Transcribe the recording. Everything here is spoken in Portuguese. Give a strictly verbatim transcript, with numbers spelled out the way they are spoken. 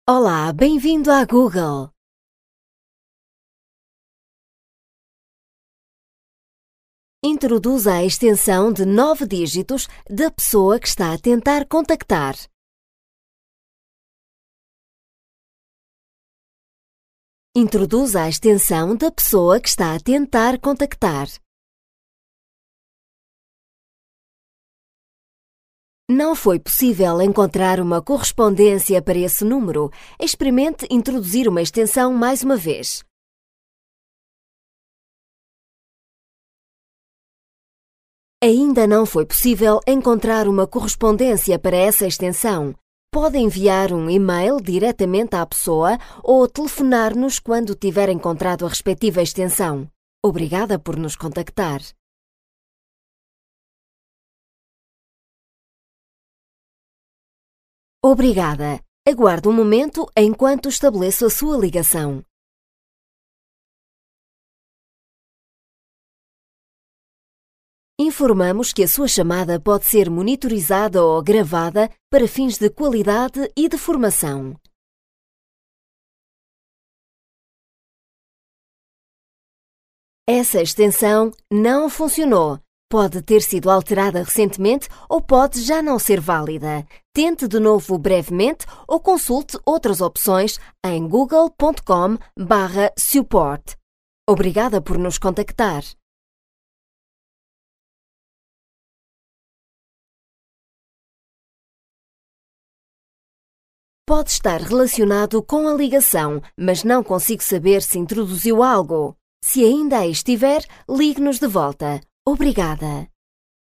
Olá, bem-vindo à Google. Introduza a extensão de nove dígitos da pessoa que está a tentar contactar. Introduza a extensão da pessoa que está a tentar contactar. Não foi possível encontrar uma correspondência para esse número. Experimente introduzir uma extensão mais uma vez. Ainda não foi possível encontrar uma correspondência para essa extensão. Pode enviar um e-mail diretamente à pessoa ou telefonar-nos quando tiver encontrado a respectiva extensão. Obrigada por nos contactar. Obrigada. Aguarde um momento enquanto estabeleço a sua ligação. Informamos que a sua chamada pode ser monitorizada ou gravada para fins de qualidade e de formação. Essa extensão não funcionou. Pode ter sido alterada recentemente ou pode já não ser válida. Tente de novo brevemente ou consulte outras opções em google ponto com barra support. Obrigada por nos contactar. Pode estar relacionado com a ligação, mas não consigo saber se introduziu algo. Se ainda aí estiver, ligue-nos de volta. Obrigada.